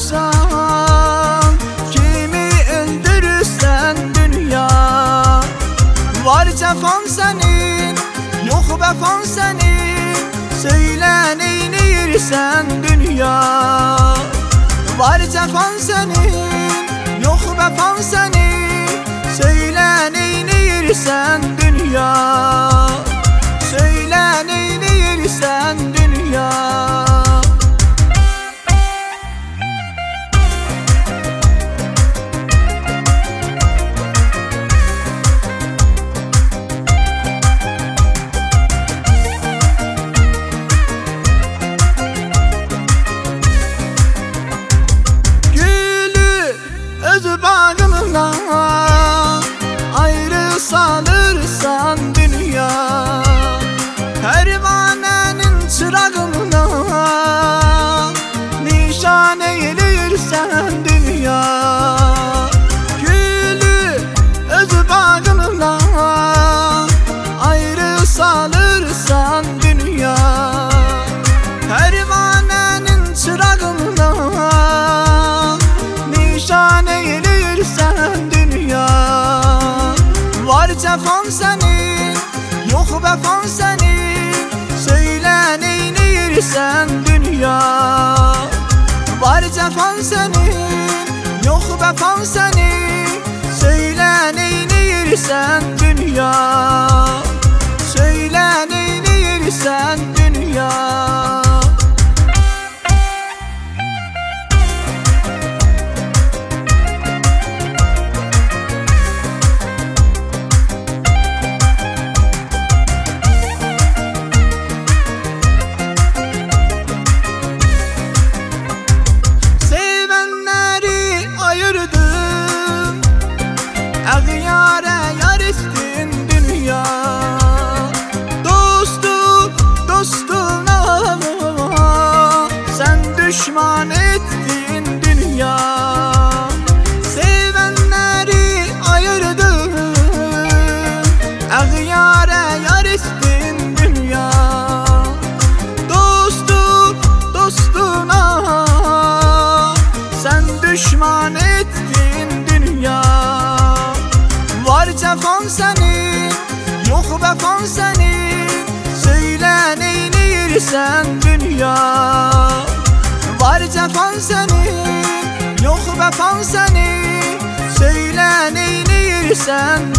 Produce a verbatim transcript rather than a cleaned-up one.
vurursan, kimi öldürürsen dünya. Var cefan senin, yok vefan senin, söyle neyniyirsen dünya. Var cefan senin, yok vefan senin, söyle neyniyirsen dünya. Söyle neyniyirsen dünya. Ayrı salırsan dünya, pervanenin çırağına nişan eğilirsen dünya. Gülü öz bağına ayrı salırsan dünya, pervanenin çırağına nişan eğilirsen dünya. Var cefan senin, yok vefan senin, söyle neyniyirsen dünya. Var cefan senin, yok vefan senin, söyle neyniyirsen dünya. Söyle neyniyirsen dünya. Ağyare yar ettin dünya, dostu dostuna sen düşman ettin dünya. Sevenleri ayırdın, ağyare yar ettin dünya. Dostu dostuna sen düşman ettin dünya. Var cefan senin, yok vefan senin, söyle neyniyirsen dünya. Var cefan senin, yok vefan senin, söyle neyniyirsen